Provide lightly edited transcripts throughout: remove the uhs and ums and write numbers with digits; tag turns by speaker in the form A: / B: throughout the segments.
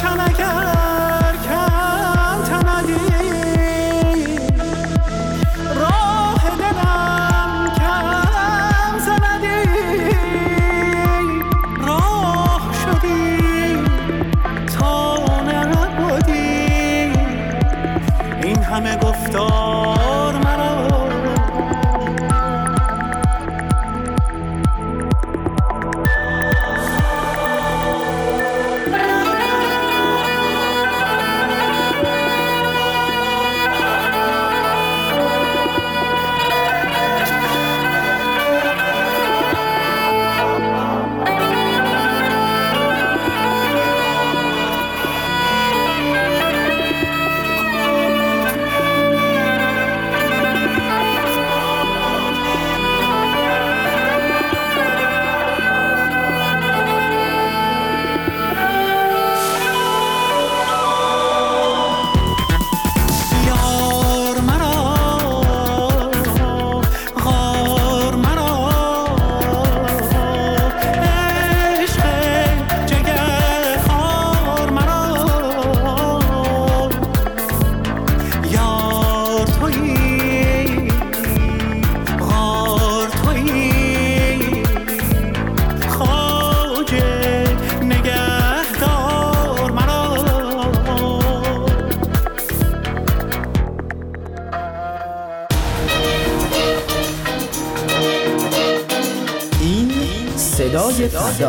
A: صدای فردا،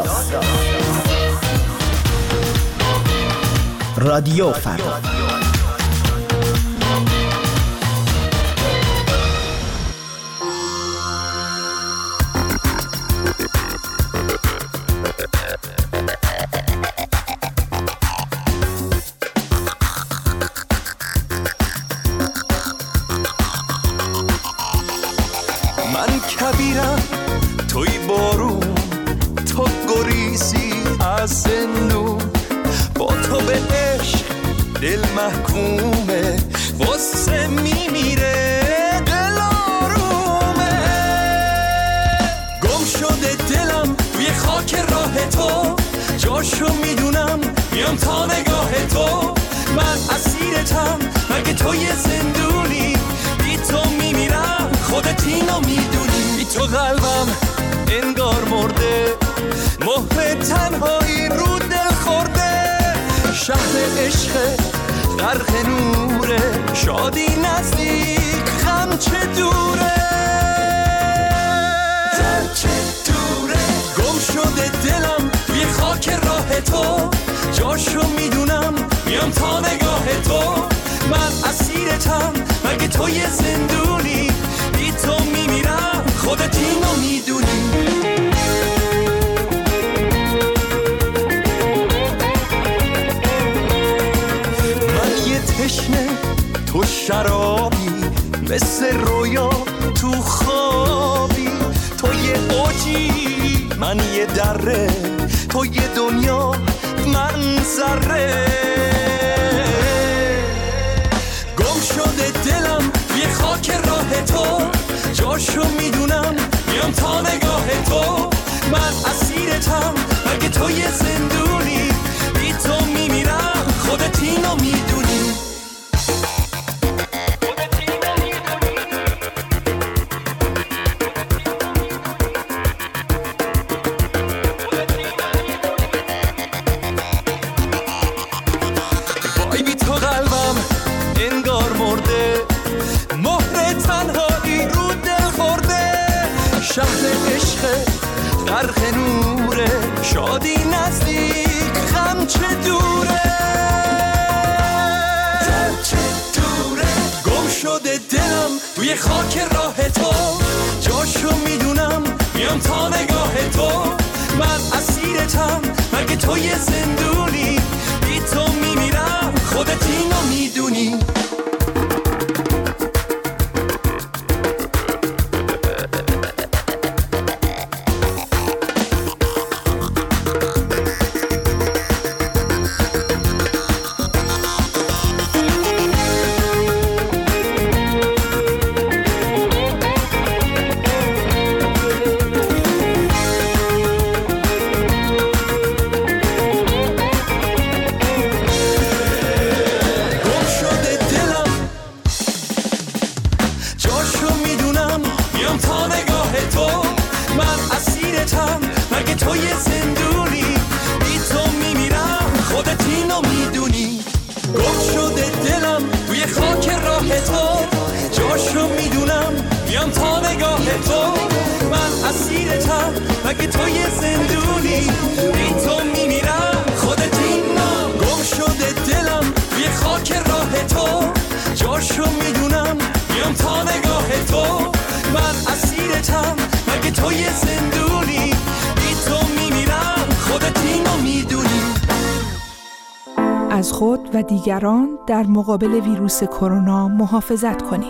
A: رادیو فردا.
B: من کبیرم توی بارون، تو گریزی از زندون، با تو به عشق دل محکومه، غصه میمیره دل آرومه. گم شده دلم توی خاک راه تو، جاشو میدونم میام تا نگاه تو. من اسیرتم مگه تو یه زندونی، بی تو میمیرم خودت اینو میدونی. بی تو قلبم انگار مرده، مهر تنهایی رو دل خورده. شهر عشق غرق نوره، شادی نزدیک غم چه دوره، غم چه دوره. گم شده دلم توی خاک راه تو، جاشو میدونم میام تا نگاه تو. من اسیرتم مگه تو یه زندونی، بی تو میمیرم خودت اینو میدونی. من یه تشنه تو شرابی، مثل رویا تو خوابی. تو یه اوجی من یه دره، تو یه دنیا من ذره. گم شده دلم توی خاک راه تو، جاشو میدونم میام تا نگاه تو. من اسیرتم مگه تو یه زندونی، بی تو میمیرم خودت اینو میدونی. وای بی تو قلبم انگار مرده، مهر تنهایی رو دل خورده. شهر عشق غرق نوره، شادی نزدیک غم چه دوره، غم چه دوره. گم شده دلم توی خاک راه تو، جاشو میدونم میام تا نگاه تو. من اسیرتم مگه تو یه زندونی، بی تو میمیرم خودت اینو میدونی. نگاه تو، جاشو میدونم میام تا نگاه تو. من اسیرتم مگه تو یه زندونی، بی تو میمیرم خودت اینا. گم شده دلم توی خاک راه تو، جاشو میدونم میام تا نگاه تو. من اسیرتم مگه تو یه زندونی، بی تو میمیرم خودت اینو میدونی.
A: از خود و دیگران در مقابل ویروس کرونا محافظت کنید.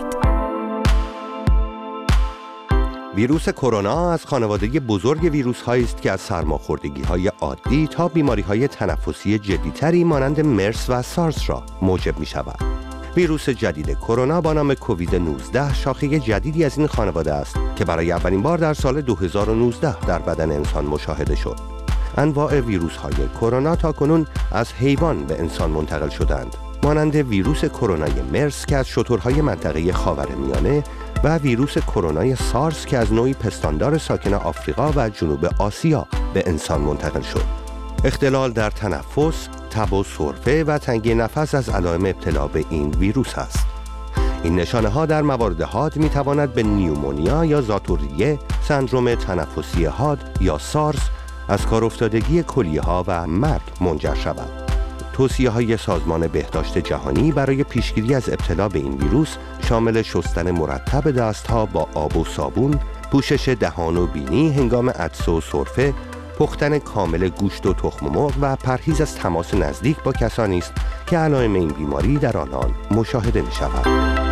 C: ویروس کرونا از خانواده بزرگ ویروس‌هایی است که از سرماخوردگی‌های عادی تا بیماری‌های تنفسی جدی‌تری مانند مرس و سارس را موجب می‌شود. ویروس جدید کرونا با نام کووید 19 شاخه جدیدی از این خانواده است که برای اولین بار در سال 2019 در بدن انسان مشاهده شد. انواع ویروس‌های کرونا تاکنون از حیوان به انسان منتقل شدند، مانند ویروس کرونای مرس که از شترهای منطقه خاورمیانه و ویروس کرونای سارس که از نوعی پستاندار ساکن آفریقا و جنوب آسیا به انسان منتقل شد. اختلال در تنفس، تب و سرفه و تنگی نفس از علائم ابتلا به این ویروس است. این نشانه ها در موارد حاد می تواند به نیومونیا یا ذات‌الریه، سندروم تنفسی حاد یا سارس، از کار افتادگی کلیه ها و مرگ منجر شود. توصیه های سازمان بهداشت جهانی برای پیشگیری از ابتلا به این ویروس شامل شستن مرتب دستها با آب و صابون، پوشش دهان و بینی هنگام عطس و سرفه، پختن کامل گوشت و تخم مرغ و پرهیز از تماس نزدیک با کسانی است که علائم این بیماری در آنان مشاهده می شود.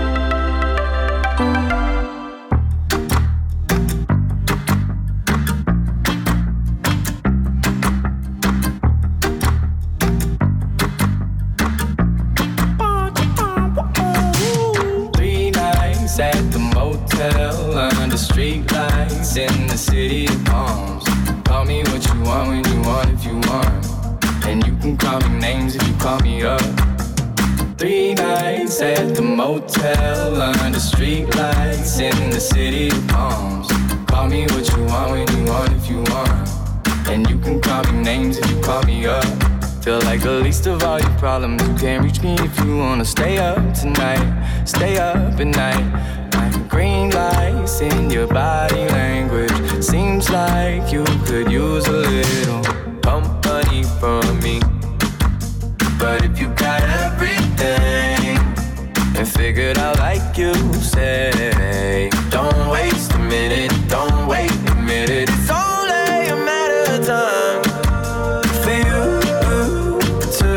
D: Street lights in the city of palms. Call me what you want when you want if you want. And you can call me names if you call me up. 3 nights at the motel under street lights in the city of palms. Call me what you want when you want if you want. And you can call me names if you call me up. Feel like the least of all your problems. You can't reach me if you wanna stay up tonight. Stay up at night. Green lights in your body language. Seems like you could use a little company from me. But if you got everything and figured out like you say, don't waste a minute, don't wait a minute. It's only a matter of time for you to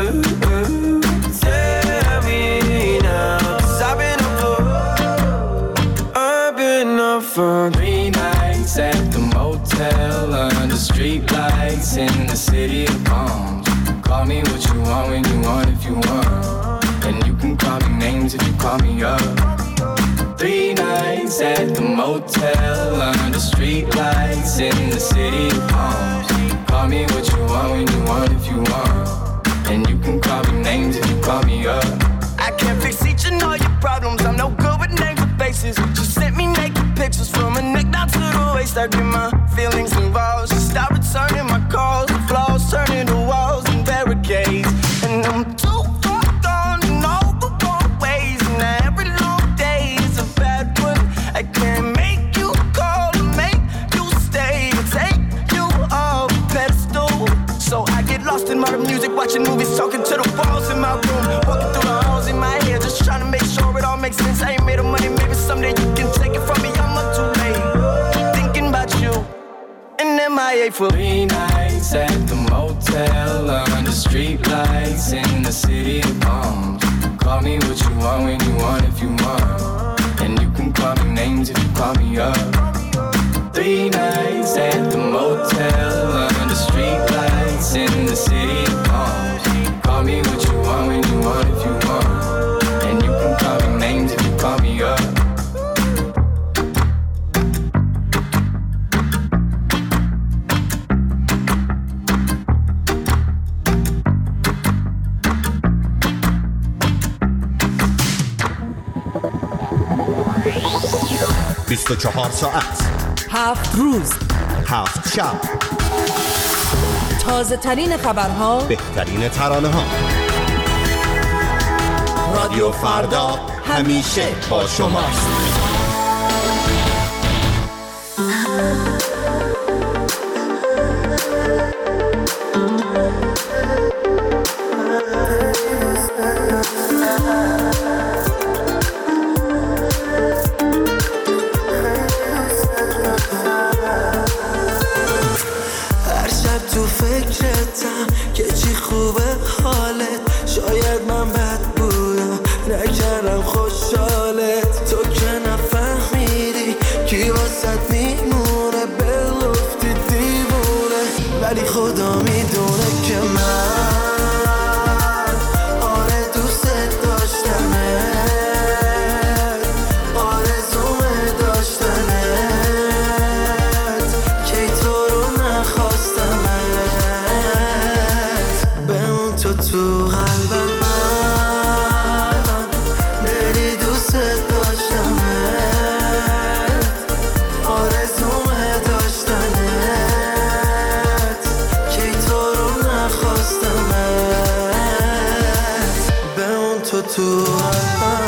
D: tell me now. 'Cause I've been up for 3 nights at the motel under street lights in the city of palms. Call me what you want when you want if you want. And you can call me names if you call me up. 3 nights at the motel under street lights in the city of palms. Call me what you want when you want if you want. And you can call me names if you call me up. I can't fix each and all your problems. I'm no good with names or faces. She sent me naked pictures from her neck down to the waist. I get my feelings involved. She stopped returning my calls. The flaws turning to walls and barricades. And I'm too far gone in all the wrong ways. And every long day is a bad one. I can't make you call or make you stay or take you off a pedestal. So I get lost in modern music, watching movies, talking to the walls in my room, walking through the halls in my head, just trying to make sure it all makes sense. I ain't made of money, maybe someday you can take it from me. I'm up too late, thinking about you and MIA for 3 nights at the motel under street lights in the city of palms. Call me what you want when you want if you want. And you can call me names if you call me up. 3 nights at the motel under street lights in the city of palms. Call me what you want when you want if you want. And you can call me names if you call me up.
E: چهار ساعت
F: 7 روز
E: 7 شب
F: تازه ترین خبرها،
E: بهترین ترانه ها. رادیو فردا همیشه با شماست.
B: هر شب تو فکرتم که چی خوبه حالت، شاید من بد بودم نکردم خوشحالت، تو که نفهمیدی کی واسط میمونه، بلفتی دیوونه، ولی خدا میدونه که من آره دوست داشتمت، آرزومه داشتنت، کی تو رو نخواستمت، بمون تو قلبم، من دلی دوست داشتمت، آرزومه داشتنت، کی تو رو نخواستمت، بمون تو قلبم.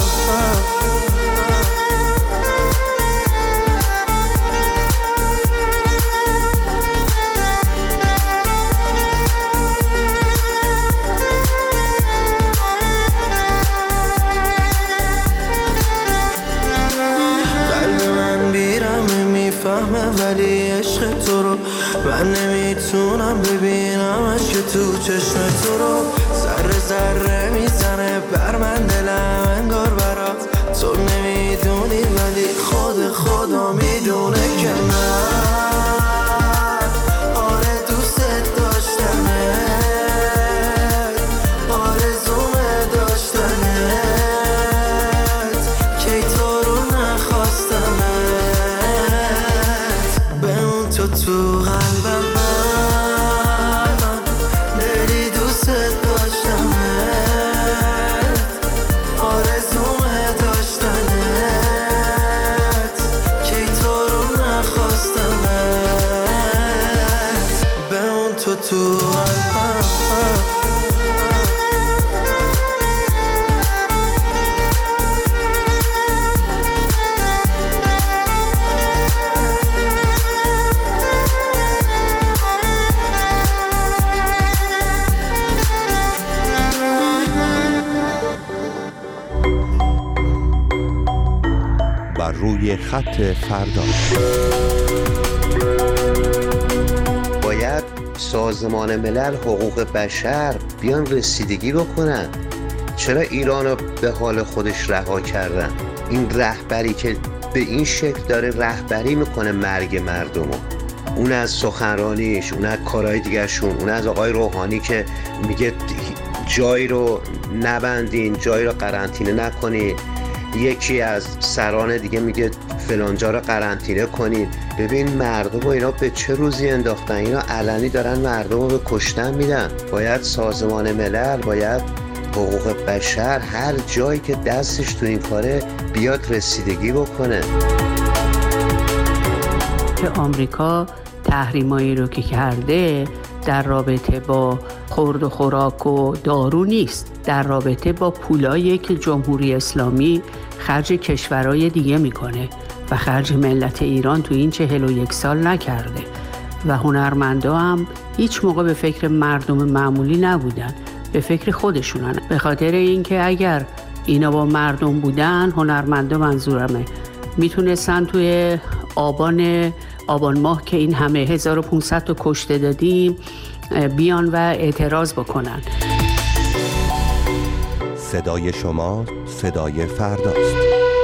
B: قلب من بیرمه میفهمه ولی عشق تو رو من نمیتونم ببینمش که تو چشم تو رو ذره ذره میزنه بر من دلم انگار برات، تو نمیدونی ولی خدا میدونه که من آره دوست داشتمت، آرزومه داشتنت، کی تو رو نخواستمت، بمون تو قلبم، من دلی دوست داشتمت، آرزومه داشتنت، کی تو رو نخواستمت، بمون تو قلبم.
C: بر روی خط فردا.
F: باید سازمان ملل حقوق بشر بیان رسیدگی بکنن. چرا ایران رو به حال خودش رها کردن؟ این رهبری که به این شکل داره رهبری میکنه مرگ مردم رو، اون از سخنرانیش، اون از کارهای دیگرشون، اون از آقای روحانی که میگه جایی رو نبندین، جایی رو قرنطینه نکنین، یکی از سران دیگه میگه فلانجا رو قرنطینه کنین. ببین مردم رو اینا به چه روزی انداختن، اینا علنی دارن مردم رو به کشتن میدن. باید سازمان ملل، باید حقوق بشر، هر جایی که دستش تو این کاره بیاد رسیدگی بکنه.
G: که آمریکا تحریمایی رو که کرده در رابطه با خورد و خوراک و دارو نیست، در رابطه با پولایی که جمهوری اسلامی خرج کشورهای دیگه میکنه و خرج ملت ایران تو این 41 سال نکرده و هنرمندا هم هیچ موقع به فکر مردم معمولی نبودن، به فکر خودشونن. به خاطر اینکه اگر اینا با مردم بودن، هنرمندا منظورمه، میتونستن توی آبان ماه که این همه 1500 تا کشته دادیم بیان و اعتراض بکنن.
C: صدای شما صدای فرداست.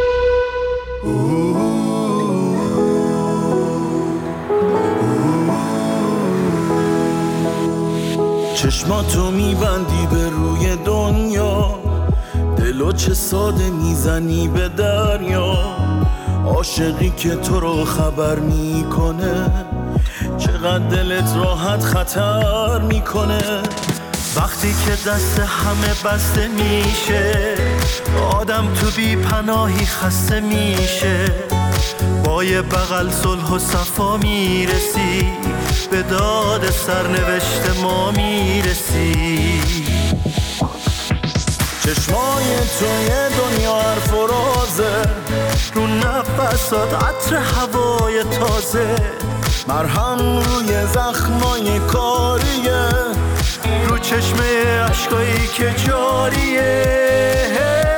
B: چشماتو میبندی به روی دنیا، دلو چه ساده میزنی به دریا، عاشقی که تو رو خبر میکنه، چقدر دلت راحت خطر میکنه. وقتی که دست همه بسته میشه، آدم تو بی پناهی خسته میشه، با یه بغل صلح و صفا میرسی، به داد سرنوشت ما میرسی.
E: چشمای توی دنیا حرف و رازه، رو نفسات عطر هوای تازه، مرهم روی زخمای کاریه، رو چشمه عشقایی که جاریه.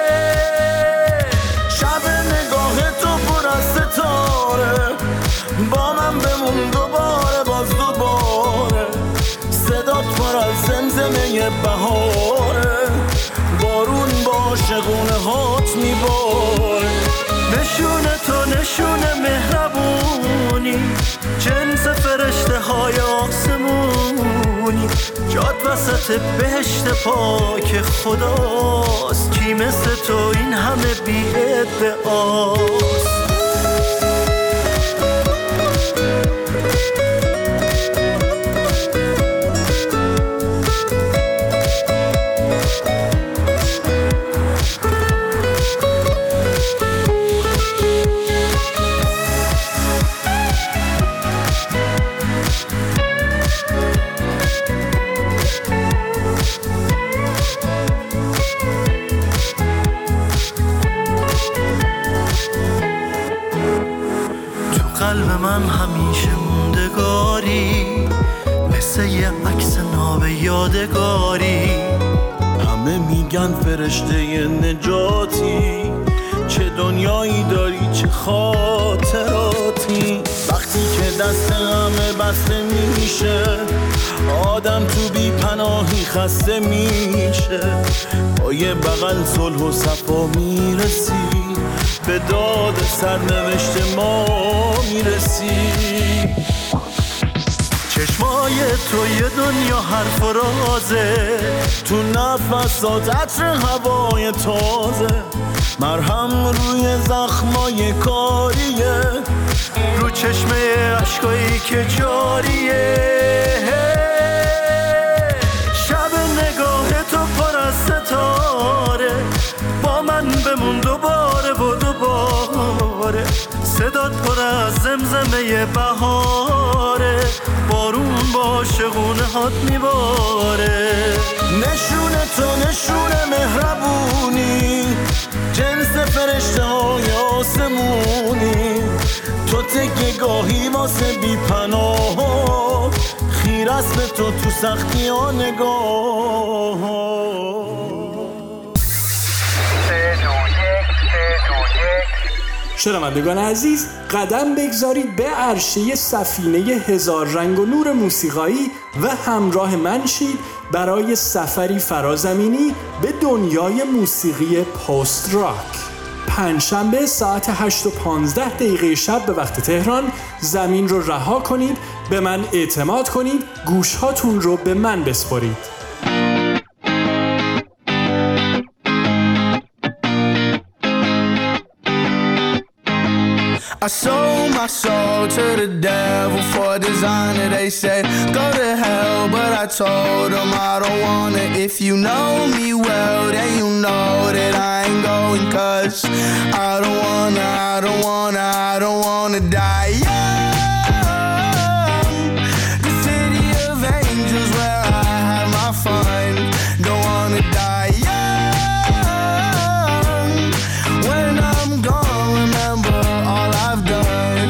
E: شب نگاه تو پر از ستاره، با من بمون دوباره باز دوباره، صدات پر از زمزمه بهاره، بارون با عاشقونه هات میباره. نشونه تو نشونه مهربونی، جنس فرشته های آسمونی، جاد وسط بهشت پاک خداست، کی مثل تو این همه بی ادعاست. قلب من همیشه موندگاری، مثل یه عکس ناب یادگاری. همه میگن فرشته نجاتی، چه دنیایی داری چه خاطراتی. وقتی که دست همه بسته میشه، آدم تو بی پناهی خسته میشه. با یه بغل صلح و صفا میرسی، به داد سرنوشت ما میرسی. چشمای تو یه دنیا حرف و رازه، تو نفسات عطر هوای تازه، مرهم روی زخمای کاریه، رو چشمه عشقایی که جاریه. شب نگاه تو پر از ستاره، با من بمون دوباره و دوباره، صدات پر از زمزمه بهاره، بارون با عاشقونه هات میباره. نشونه تو نشونه مهربونی، جنس فرشته های آسمونی، تو تکیه گاهی واسه بی پناه، خیر است به تو تو سختی ها نگاه.
H: شنوندگان عزیز، قدم بگذارید به عرشه سفینه هزار رنگ و نور موسیقایی و همراه من شید برای سفری فرازمینی به دنیای موسیقی پست راک. پنجشنبه ساعت 8:15 شب به وقت تهران زمین رو رها کنید، به من اعتماد کنید، گوشهاتون رو به من بسپارید.
I: I sold my soul to the devil for designer. They said go to hell, but I told them I don't wanna. If you know me well, then you know that I ain't going, 'cause I don't wanna die young. The city of angels where I had my fun. Don't wanna die young. When I'm gone, remember all I've done.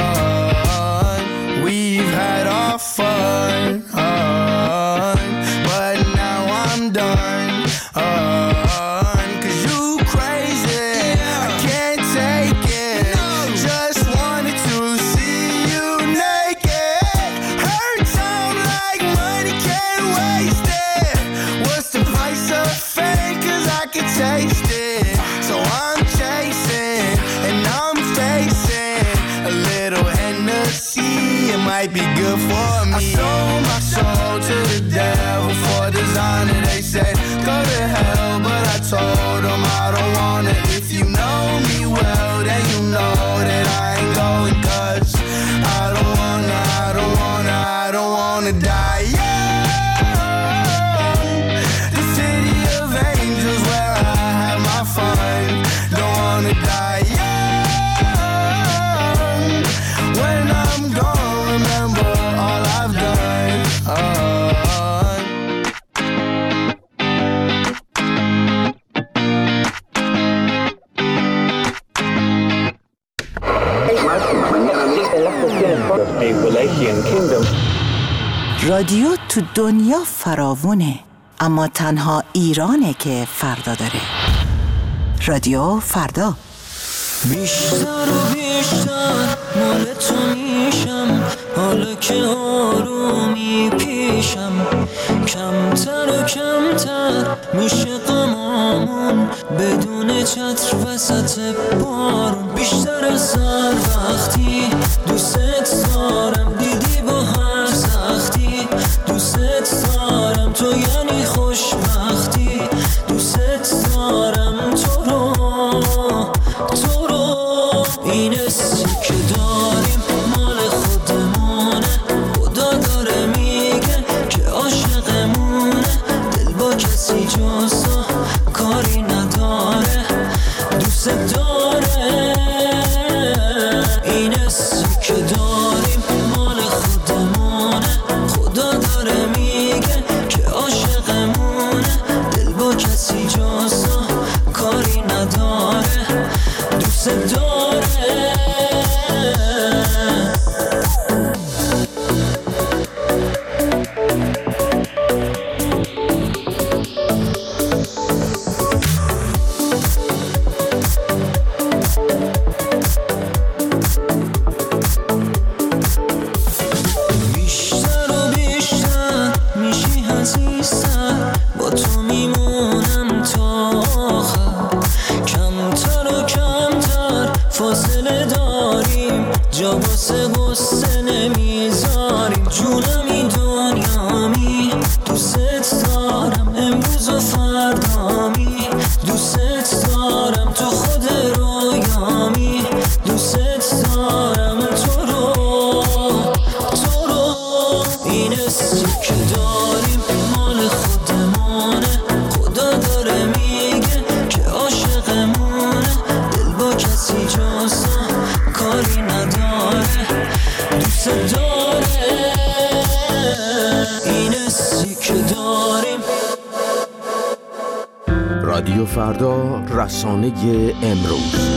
I: We've had our fun, but now I'm done. 'Cause you crazy, I can't take it. Just wanted to see you naked. Hurt sound like money, can't waste it. What's the price of fame? 'Cause I can taste it. So I'm chasing and I'm facing a little Hennessy. It might be good for me. I sold my soul to the devil for designer. They said go to hell, but I told them I don't wanna. If you know me well, then you know that I ain't going, 'cause I don't wanna die young. The city of angels where I had my fun. Don't wanna die young. When I'm gone, remember all I've done.
J: رادیو تو دنیا فراوونه، اما تنها ایرانه که فردا داره. رادیو فردا.
K: بیشتر و بیشتر مال تو میشم، حالا که آرومی پیشم، کمتر و کمتر میشه غمامون بدون چتر وسط بارون. بیشتر از هر وقتی دوست دارم، دیدی با هر سختی دوست دارم، تو یعنی خوشبختی دوست دارم، تو رو این حسی که داریم مال خودمونه، خدا داره میگه که عاشقمونه، دل با کسی جز تو کاری نداره دوست داره. این حسی که داریم مال خودمونه، خدا داره میگه که عاشقمونه، دل با کسی جز تو کاری نداره دوست داره.
L: رادیو فردا، رسانه امروز.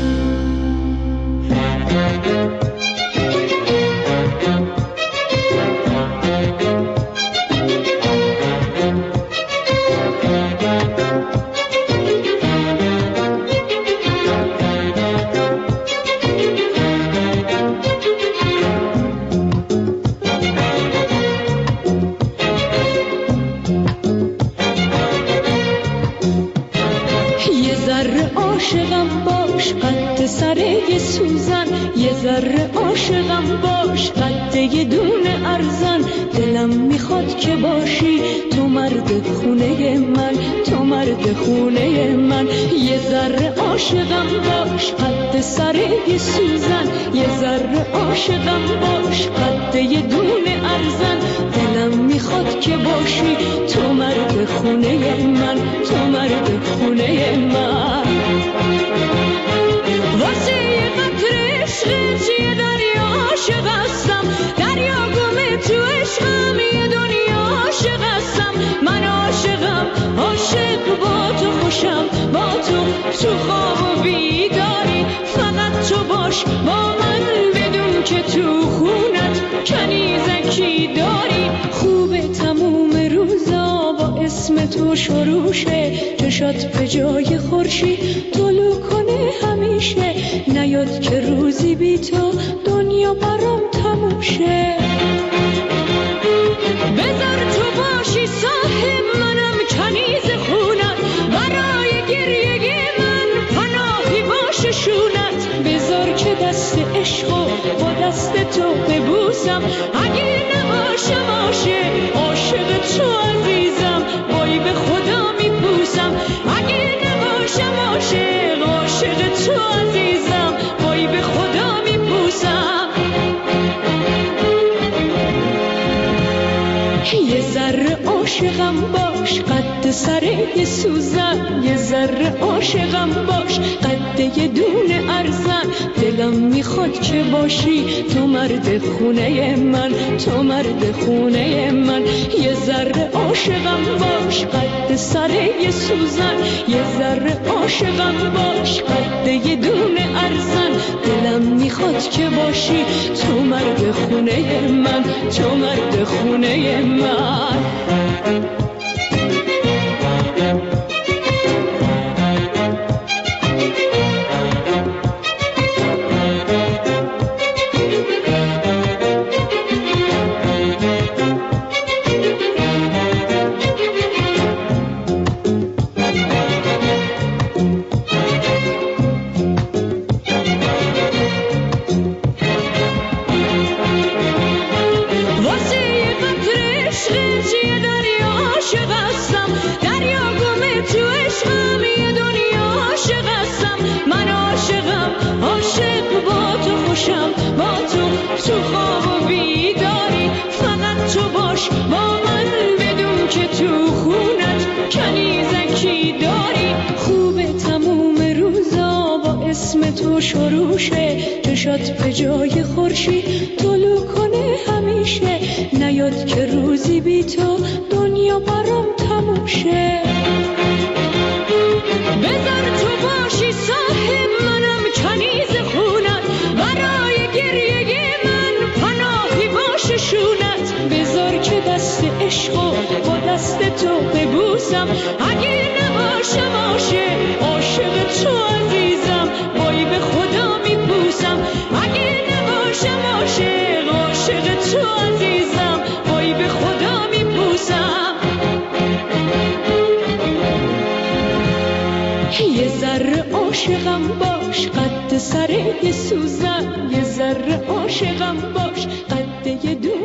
M: عاشقم باش قد یه دونه ارزن، دلم میخواد که باشی تو مرد خونه من، تو مرد خونه من. یه ذره عاشقم باش قد سر یه سوزن، یه ذره عاشقم باش قد یه دونه ارزن، دلم میخواد که باشی تو مرد خونه من، تو مرد خونه من. واسه یه قطر عشقت یه دریا عاشق هستم، دریا گمه تو عشقم یه دنیا عاشق هستم. من عاشقم، عاشق با تو خوشم، با تو خواب و بیداری، فقط تو باش با من، بدون که تو خونت کنیزکی داری. خوبه تموم روزا با اسم تو شروشه، چشات به جای خورشید طلوع کنه همیشه، نیاد که روزی بی تو دنیا برام تموم شه. بذار تو باشی صاحب منم کنیز خونت، برای گریه من پناهی باشه شونت. بذار که دست عشقو با دست تو ببوسم، اگه نباشم عاشق تو عزیزم، وای به خدا میپوسم. اگه نباشم عاشق تو عزیزم، وای به خدا میپوسم. یه ذره عاشقم باش قد سر یه سوزن، یه ذره عاشقم باش قد یه دونه ارزن، دلم میخواد میخواد که باشی تو مرد خونه من، تو مرد خونه من. یه ذره عاشقم باش قد سر یه سوزن، یه ذره عاشقم باش قد یه دونه ارزن. دلم میخواد که باشی تو مرد خونه من، تو مرد خونه من. تو خواب و بیداری فقط تو باش با من، بدون که تو خونت کنیزکی داری. خوبه تموم روزا با اسم تو شروع شه، چشات به جای خورشید طلوع کنه همیشه. نیاد که روزی بی تو دنیا برام تموم شه. بذار تو باشی صاحب منم کنیز خونت، برای گریه شونت. بذار که دست عشقو با دست تو ببوسم، اگه نباشم عاشق تو عزیزم وای به خدا میپوسم. اگه نباشم عاشق تو عزیزم وای به خدا میپوسم. یه ذره عاشقم باش قد سر یه سوزن، یه ذره عاشقم باش قد یه دو